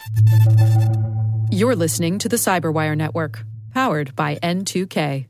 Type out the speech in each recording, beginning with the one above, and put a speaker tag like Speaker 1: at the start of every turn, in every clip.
Speaker 1: You're listening to the Cyberwire Network, powered by N2K.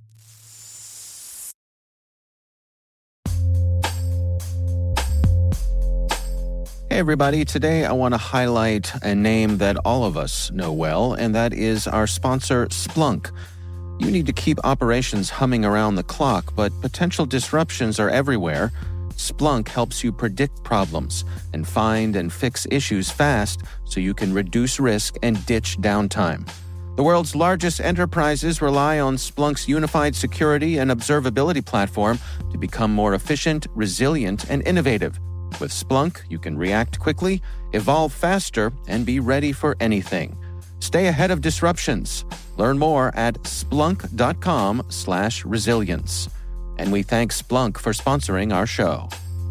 Speaker 2: Hey everybody, today I want to highlight a name that all of us know well, and that is our sponsor, Splunk. You need to keep operations humming around the clock, but potential disruptions are everywhere. Splunk helps you predict problems and find and fix issues fast so you can reduce risk and ditch downtime. The world's largest enterprises rely on Splunk's unified security and observability platform to become more efficient, resilient, and innovative. With Splunk, you can react quickly, evolve faster, and be ready for anything. Stay ahead of disruptions. Learn more at splunk.com/resilience. And we thank Splunk for sponsoring our show.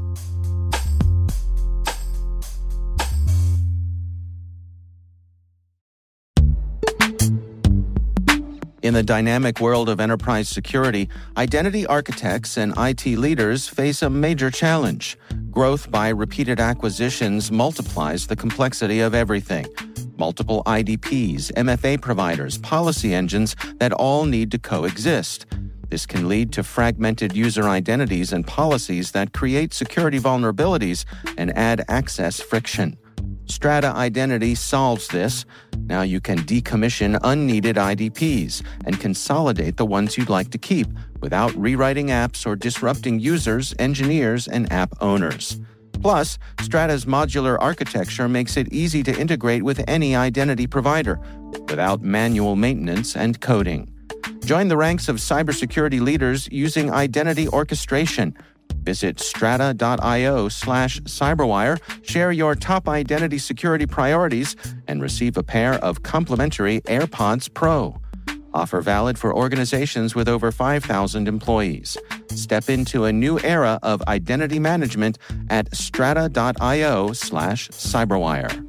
Speaker 2: In the dynamic world of enterprise security, identity architects and IT leaders face a major challenge. Growth by repeated acquisitions multiplies the complexity of everything. Multiple IDPs, MFA providers, policy engines that all need to coexist. This can lead to fragmented user identities and policies that create security vulnerabilities and add access friction. Strata Identity solves this. Now you can decommission unneeded IDPs and consolidate the ones you'd like to keep without rewriting apps or disrupting users, engineers, and app owners. Plus, Strata's modular architecture makes it easy to integrate with any identity provider without manual maintenance and coding. Join the ranks of cybersecurity leaders using identity orchestration. Visit strata.io/cyberwire, share your top identity security priorities, and receive a pair of complimentary AirPods Pro. Offer valid for organizations with over 5,000 employees. Step into a new era of identity management at strata.io/cyberwire.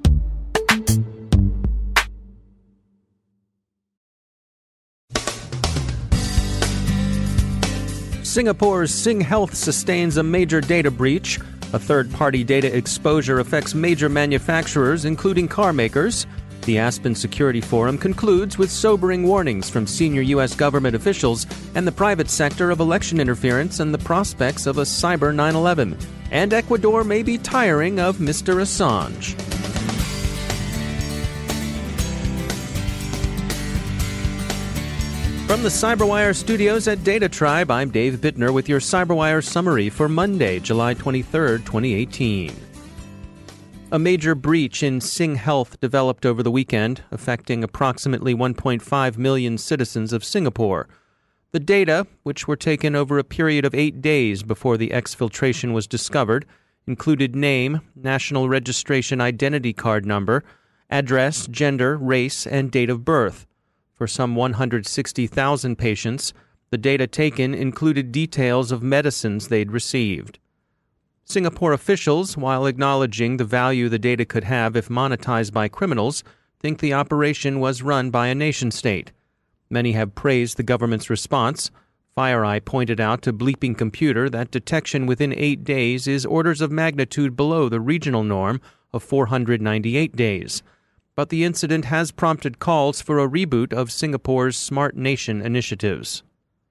Speaker 3: Singapore's SingHealth sustains a major data breach. A third-party data exposure affects major manufacturers, including car makers. The Aspen Security Forum concludes with sobering warnings from senior U.S. government officials and the private sector of election interference and the prospects of a cyber 9/11. And Ecuador may be tiring of Mr. Assange. From the Cyberwire studios at Data Tribe, I'm Dave Bittner with your Cyberwire summary for Monday, July 23rd, 2018. A major breach in SingHealth developed over the weekend, affecting approximately 1.5 million citizens of Singapore. The data, which were taken over a period of 8 days before the exfiltration was discovered, included name, national registration identity card number, address, gender, race, and date of birth. For some 160,000 patients, the data taken included details of medicines they'd received. Singapore officials, while acknowledging the value the data could have if monetized by criminals, think the operation was run by a nation-state. Many have praised the government's response. FireEye pointed out to Bleeping Computer that detection within 8 days is orders of magnitude below the regional norm of 498 days. But the incident has prompted calls for a reboot of Singapore's Smart Nation initiatives.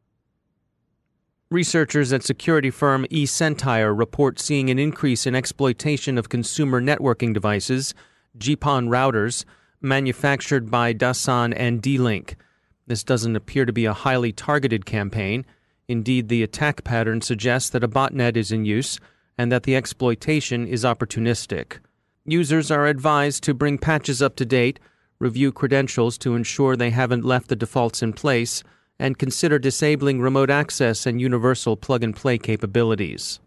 Speaker 3: Researchers at security firm eCentire report seeing an increase in exploitation of consumer networking devices, GPON routers, manufactured by Dasan and D-Link. This doesn't appear to be a highly targeted campaign. Indeed, the attack pattern suggests that a botnet is in use and that the exploitation is opportunistic. Users are advised to bring patches up to date, review credentials to ensure they haven't left the defaults in place, and consider disabling remote access and universal plug-and-play capabilities.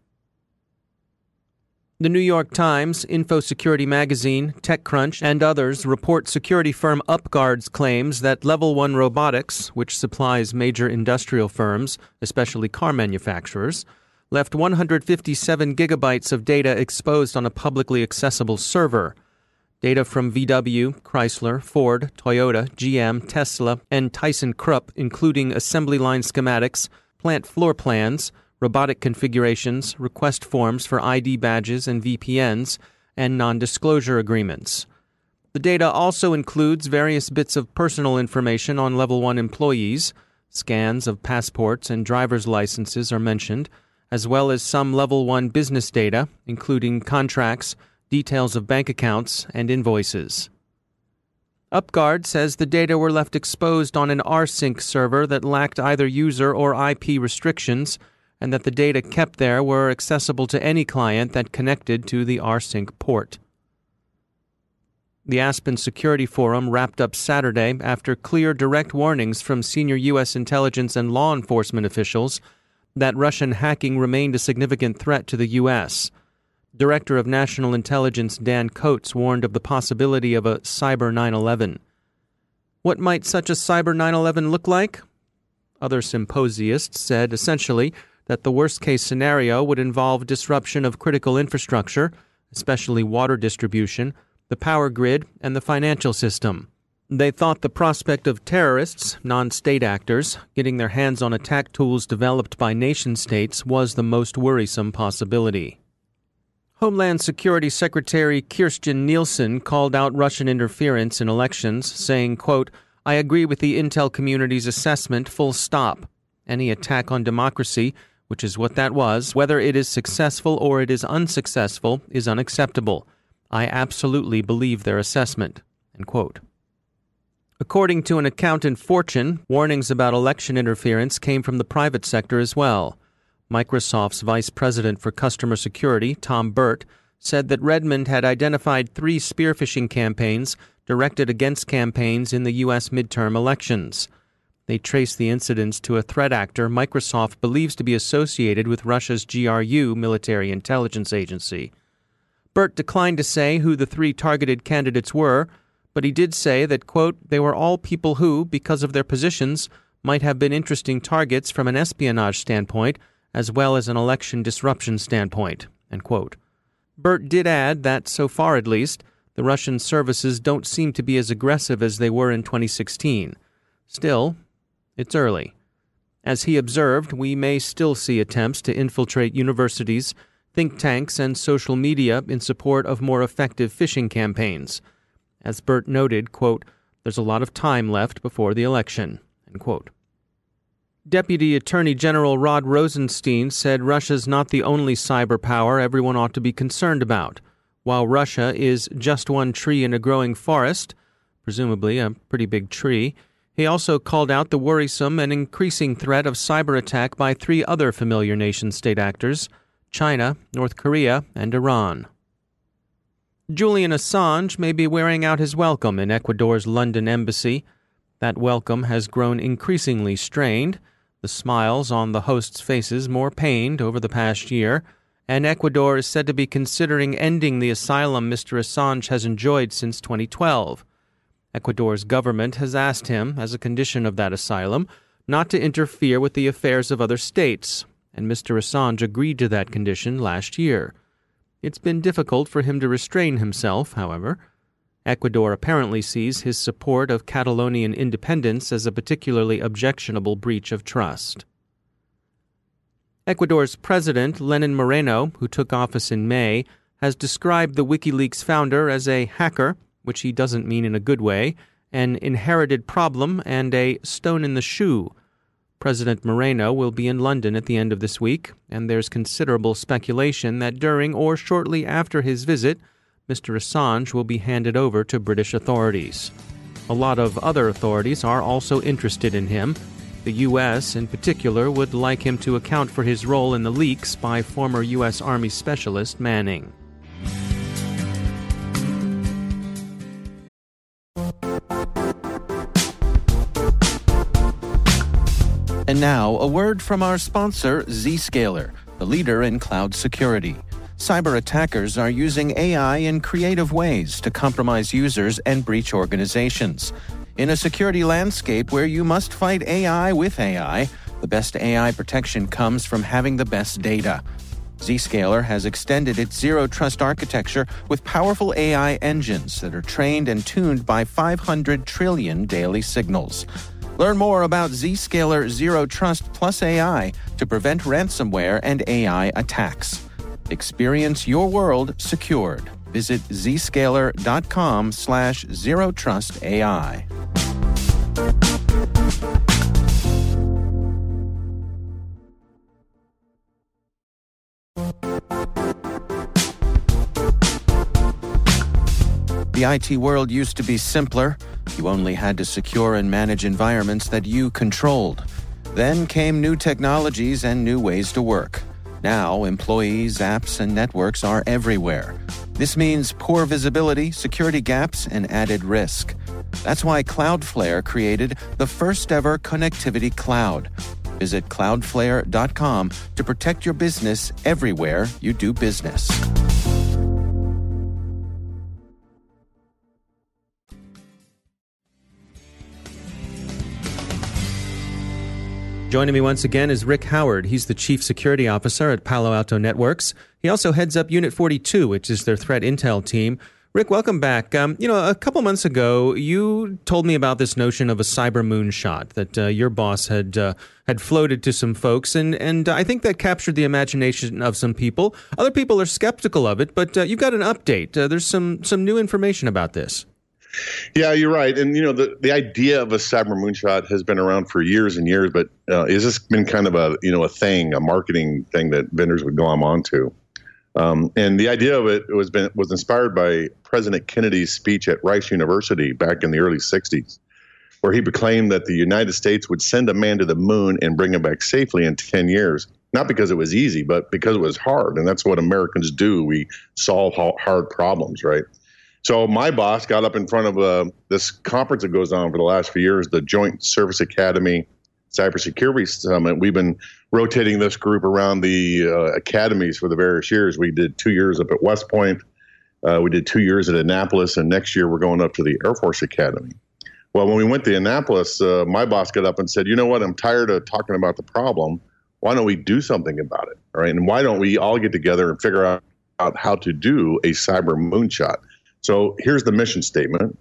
Speaker 3: The New York Times, InfoSecurity Magazine, TechCrunch, and others report security firm UpGuard's claims that Level 1 Robotics, which supplies major industrial firms, especially car manufacturers, left 157 gigabytes of data exposed on a publicly accessible server. Data from VW, Chrysler, Ford, Toyota, GM, Tesla, and ThyssenKrupp, including assembly line schematics, plant floor plans, robotic configurations, request forms for ID badges and VPNs, and non-disclosure agreements. The data also includes various bits of personal information on Level 1 employees. Scans of passports and driver's licenses are mentioned, as well as some Level 1 business data, including contracts, details of bank accounts, and invoices. UpGuard says the data were left exposed on an rsync server that lacked either user or IP restrictions, and that the data kept there were accessible to any client that connected to the rsync port. The Aspen Security Forum wrapped up Saturday after clear direct warnings from senior U.S. intelligence and law enforcement officials that Russian hacking remained a significant threat to the U.S. Director of National Intelligence Dan Coates warned of the possibility of a cyber 9/11. What might such a cyber 9/11 look like? Other symposiists said essentially that the worst-case scenario would involve disruption of critical infrastructure, especially water distribution, the power grid, and the financial system. They thought the prospect of terrorists, non-state actors, getting their hands on attack tools developed by nation-states was the most worrisome possibility. Homeland Security Secretary Kirstjen Nielsen called out Russian interference in elections, saying, quote, "I agree with the intel community's assessment, full stop. Any attack on democracy, which is what that was, whether it is successful or it is unsuccessful, is unacceptable. I absolutely believe their assessment." End quote. According to an account in Fortune, warnings about election interference came from the private sector as well. Microsoft's Vice President for Customer Security, Tom Burt, said that Redmond had identified 3 spear phishing campaigns directed against campaigns in the U.S. midterm elections. They traced the incidents to a threat actor Microsoft believes to be associated with Russia's GRU military intelligence agency. Burt declined to say who the 3 targeted candidates were, but he did say that, quote, "they were all people who, because of their positions, might have been interesting targets from an espionage standpoint as well as an election disruption standpoint," end quote. Burt did add that, so far at least, the Russian services don't seem to be as aggressive as they were in 2016. Still, it's early. As he observed, we may still see attempts to infiltrate universities, think tanks, and social media in support of more effective phishing campaigns. As Burt noted, quote, "there's a lot of time left before the election," end quote. Deputy Attorney General Rod Rosenstein said Russia's not the only cyber power everyone ought to be concerned about. While Russia is just one tree in a growing forest, presumably a pretty big tree, he also called out the worrisome and increasing threat of cyber attack by 3 other familiar nation-state actors: China, North Korea, and Iran. Julian Assange may be wearing out his welcome in Ecuador's London embassy. That welcome has grown increasingly strained, the smiles on the hosts' faces more pained over the past year, and Ecuador is said to be considering ending the asylum Mr. Assange has enjoyed since 2012. Ecuador's government has asked him, as a condition of that asylum, not to interfere with the affairs of other states, and Mr. Assange agreed to that condition last year. It's been difficult for him to restrain himself, however. Ecuador apparently sees his support of Catalonian independence as a particularly objectionable breach of trust. Ecuador's president, Lenin Moreno, who took office in May, has described the WikiLeaks founder as a hacker, which he doesn't mean in a good way, an inherited problem, and a stone in the shoe. President Moreno will be in London at the end of this week, and there's considerable speculation that during or shortly after his visit, Mr. Assange will be handed over to British authorities. A lot of other authorities are also interested in him. The U.S., in particular, would like him to account for his role in the leaks by former U.S. Army Specialist Manning.
Speaker 2: And now, a word from our sponsor, Zscaler, the leader in cloud security. Cyber attackers are using AI in creative ways to compromise users and breach organizations. In a security landscape where you must fight AI with AI, the best AI protection comes from having the best data. Zscaler has extended its zero-trust architecture with powerful AI engines that are trained and tuned by 500 trillion daily signals. Learn more about Zscaler Zero Trust Plus AI to prevent ransomware and AI attacks. Experience your world secured. Visit zscaler.com/zerotrustai. The IT world used to be simpler. You only had to secure and manage environments that you controlled. Then came new technologies and new ways to work. Now, employees, apps, and networks are everywhere. This means poor visibility, security gaps, and added risk. That's why Cloudflare created the first-ever connectivity cloud. Visit cloudflare.com to protect your business everywhere you do business.
Speaker 3: Joining me once again is Rick Howard. He's the Chief Security Officer at Palo Alto Networks. He also heads up Unit 42, which is their threat intel team. Rick, welcome back. A couple months ago, you told me about this notion of a cyber moonshot that your boss had floated to some folks, and I think that captured the imagination of some people. Other people are skeptical of it, but you've got an update. There's some new information about this.
Speaker 4: Yeah, you're right. And, the idea of a cyber moonshot has been around for years and years, but it's just been kind of a marketing thing that vendors would glom onto. And the idea of it was inspired by President Kennedy's speech at Rice University back in the early 60s, where he proclaimed that the United States would send a man to the moon and bring him back safely in 10 years, not because it was easy, but because it was hard. And that's what Americans do. We solve hard problems, right? So my boss got up in front of this conference that goes on for the last few years, the Joint Service Academy Cybersecurity Summit. We've been rotating this group around the academies for the various years. We did 2 years up at West Point. We did 2 years at Annapolis, and next year we're going up to the Air Force Academy. Well, when we went to Annapolis, my boss got up and said, you know what, I'm tired of talking about the problem. Why don't we do something about it? All right, and why don't we all get together and figure out how to do a cyber moonshot? So here's the mission statement.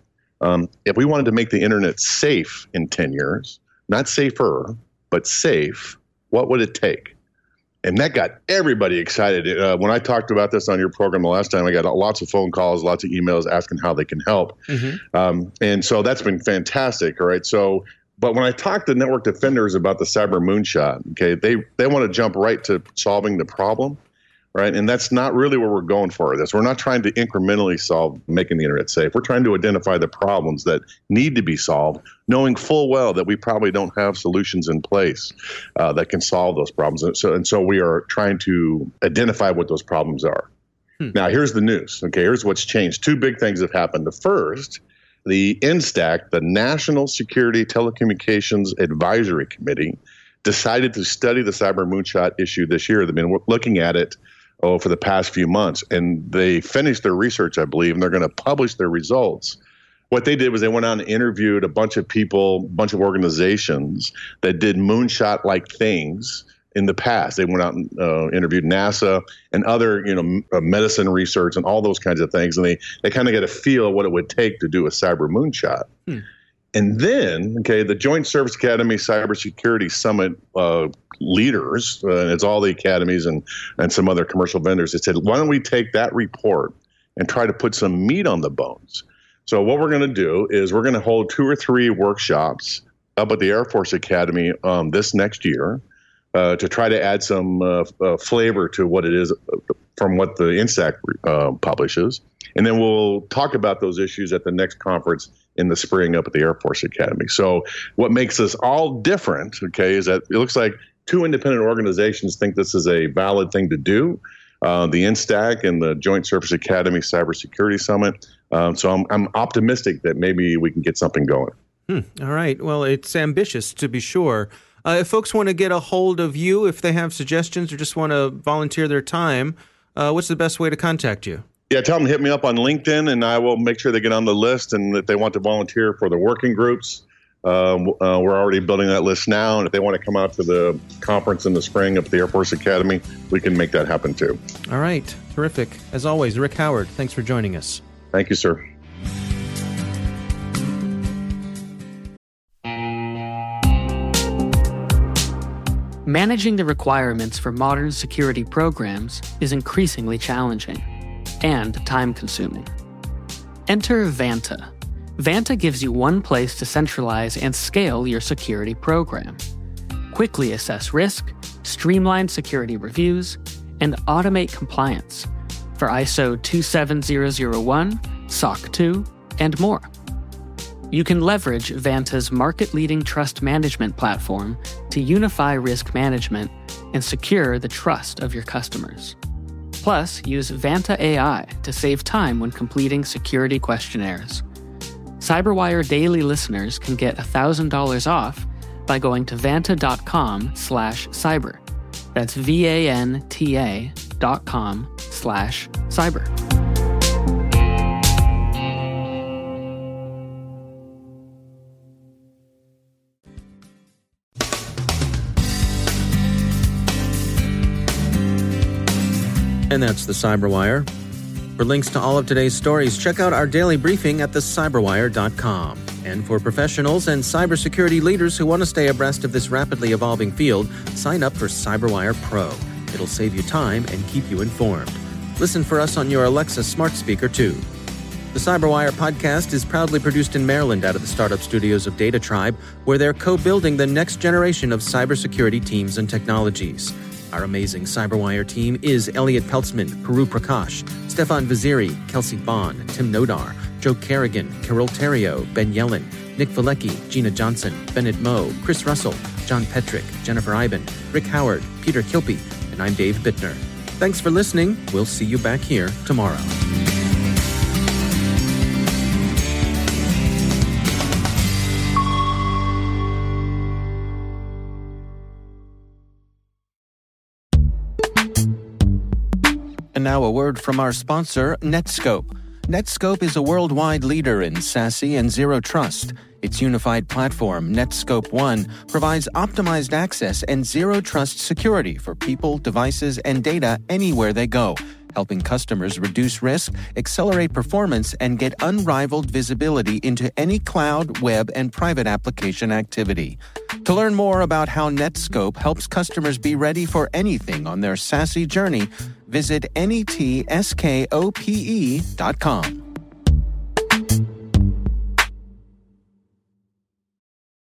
Speaker 4: If we wanted to make the internet safe in 10 years, not safer, but safe, what would it take? And that got everybody excited. When I talked about this on your program the last time, I got lots of phone calls, lots of emails asking how they can help. Mm-hmm. And so that's been fantastic. All right. So, but when I talk to network defenders about the cyber moonshot, okay, they want to jump right to solving the problem. Right. And that's not really where we're going for this. We're not trying to incrementally solve making the internet safe. We're trying to identify the problems that need to be solved, knowing full well that we probably don't have solutions in place that can solve those problems. And so we are trying to identify what those problems are. Now, here's the news. Okay, here's what's changed. Two big things have happened. The first, the NSTAC, the National Security Telecommunications Advisory Committee, decided to study the cyber moonshot issue this year. They've been looking at it for the past few months, and they finished their research, I believe, and they're going to publish their results. What they did was they went out and interviewed a bunch of people, a bunch of organizations that did moonshot-like things in the past. They went out and interviewed NASA and other, medicine research and all those kinds of things, and they kind of get a feel of what it would take to do a cyber moonshot. And then, the Joint Service Academy Cybersecurity Summit leaders, it's all the academies and some other commercial vendors, they said, why don't we take that report and try to put some meat on the bones? So what we're going to do is we're going to hold 2 or 3 workshops up at the Air Force Academy this next year to try to add some flavor to what it is from what the NSTAC publishes. And then we'll talk about those issues at the next conference in the spring up at the Air Force Academy. So what makes us all different, is that it looks like 2 independent organizations think this is a valid thing to do, the NSTAC and the Joint Service Academy Cybersecurity Summit. So I'm optimistic that maybe we can get something going.
Speaker 3: All right. Well, it's ambitious, to be sure. If folks want to get a hold of you, if they have suggestions or just want to volunteer their time, what's the best way to contact you?
Speaker 4: Yeah, tell them to hit me up on LinkedIn, and I will make sure they get on the list. And if they want to volunteer for the working groups, we're already building that list now. And if they want to come out to the conference in the spring up at the Air Force Academy, we can make that happen too.
Speaker 3: All right. Terrific. As always, Rick Howard, thanks for joining us.
Speaker 4: Thank you, sir.
Speaker 5: Managing the requirements for modern security programs is increasingly challenging. and time-consuming. Enter Vanta. Vanta gives you one place to centralize and scale your security program. Quickly assess risk, streamline security reviews, and automate compliance for ISO 27001, SOC 2, and more. You can leverage Vanta's market-leading trust management platform to unify risk management and secure the trust of your customers. Plus, use Vanta AI to save time when completing security questionnaires. CyberWire Daily listeners can get $1,000 off by going to vanta.com/cyber. That's VANTA.com/cyber.
Speaker 3: And that's the CyberWire. For links to all of today's stories, check out our daily briefing at thecyberwire.com. And for professionals and cybersecurity leaders who want to stay abreast of this rapidly evolving field, sign up for CyberWire Pro. It'll save you time and keep you informed. Listen for us on your Alexa smart speaker, too. The CyberWire podcast is proudly produced in Maryland out of the startup studios of Data Tribe, where they're co-building the next generation of cybersecurity teams and technologies. Our amazing CyberWire team is Elliot Peltzman, Puru Prakash, Stefan Vaziri, Kelsey Bond, Tim Nodar, Joe Kerrigan, Carol Terrio, Ben Yellen, Nick Valecki, Gina Johnson, Bennett Moe, Chris Russell, John Petrick, Jennifer Iben, Rick Howard, Peter Kilpie, and I'm Dave Bittner. Thanks for listening. We'll see you back here tomorrow.
Speaker 2: And now a word from our sponsor, Netskope. Netskope is a worldwide leader in SASE and Zero Trust. Its unified platform, Netskope One, provides optimized access and Zero Trust security for people, devices, and data anywhere they go, helping customers reduce risk, accelerate performance, and get unrivaled visibility into any cloud, web, and private application activity. To learn more about how Netskope helps customers be ready for anything on their SASE journey, visit netskope.com.